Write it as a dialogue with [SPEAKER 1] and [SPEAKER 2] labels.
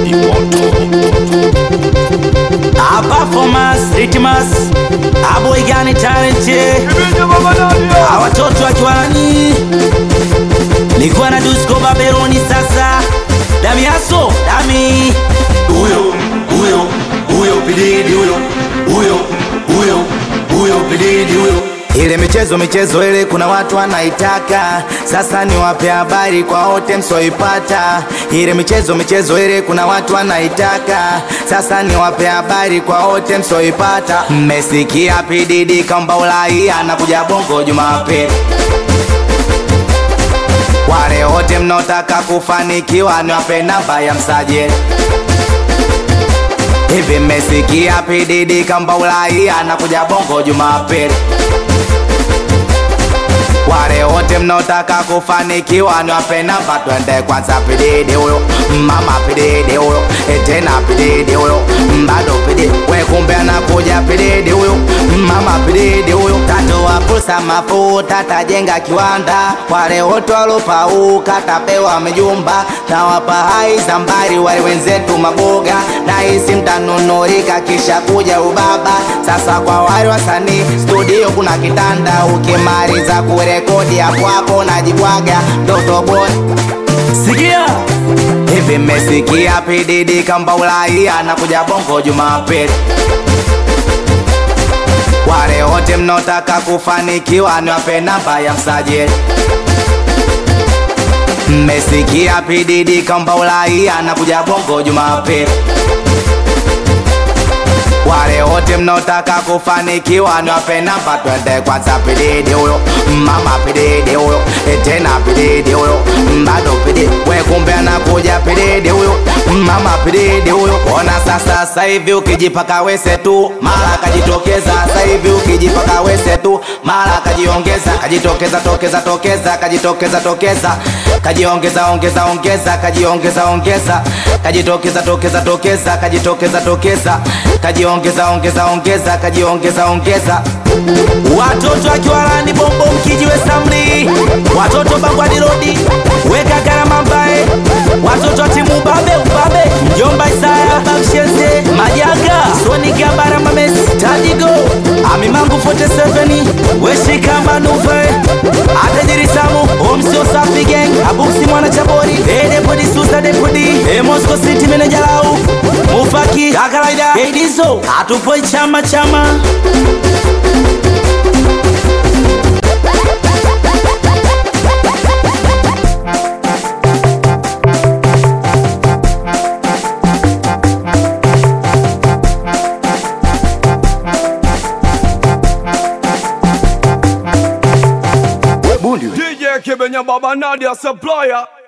[SPEAKER 1] ni moto.
[SPEAKER 2] Performance, ritmas, aboy gani talent. Watoto wa Kiwalani nilikuwa na Dusko Baberoni sasa. Damiaso, Dami. Huyo pididi huyo pididi huyo. Ile michezo ile kuna watu wanaitaka. Sasa ni wape habari kwa wote msoipata. Ile michezo ile kuna watu wanaitaka. Sasa ni wape habari kwa wote msoipata. Mmesikia pididi kamba ulai anakuja Bongo Jumapili. Wale wote mnotaka kufanikiwa niwape namba ya msajili. Hivi mmesikia pididi kamba ulai anakuja Bongo Jumapili. Wale wote mnotaka kufanikiwa niwape namba twende kwanza pididi huyo. Mama pididi huyo. Tena pididi huyo. Bado pididi. We kumbe anakuja pididi huyo. Mama pididi huyo. Tatoa fursa mafuta tajenga kiwanda. Wale wote walopauka tapewa mjumba. Na wapa hai zambari wale wenzetu maboga. Na hisi mtanunurika kisha kuja ubaba. Sasa kwa wale wasanii studio kuna kitanda. Ukimaliza kurekodi hapo najibwaga Dr. Boy. Sikia hivi mmesikia pididi kamba ulai anakuja Bongo Jumapili. Wale wote mnotaka kufanikiwa niwape namba ya msajili. Mmesikia pididi kamba ulai anakuja Bongo Jumapili. Wale wote mnotaka kufanikiwa niwape namba twende kwanza pididi huyo. Mama pididi huyo. Tena pididi huyo. Bado pididi. We kumbe anakuja pididi huyo. Mama pididi huyo. Ona sasa hivi ukijipaka wese tu mara kajitokeza. Sasa hivi ukijipaka wese tu mara kajiongeza. Kajitokeza kajitokeza. Kajiongeza kajiongeza. Kajitokeza kajiongeza. Watoto wa Kiwalani Bombo mkijiwe Samri. Watoto Bangwani Rodi weka garama mbae. Watoto wa timu ubabe Jomba Isaya Babshenze Majaga Soni Gabara Mamesi Tadigo Amimangu 47 Weshika Manuve Atajiri Samu Omsio Safi Gang Abuksi Mwana Chabori Deputy Susa Deputy Moscow City Manager Lau Mufaki Kakalaida Heidizo Atupoi chama
[SPEAKER 1] DJ Kibenya Baba Nadia Supplier.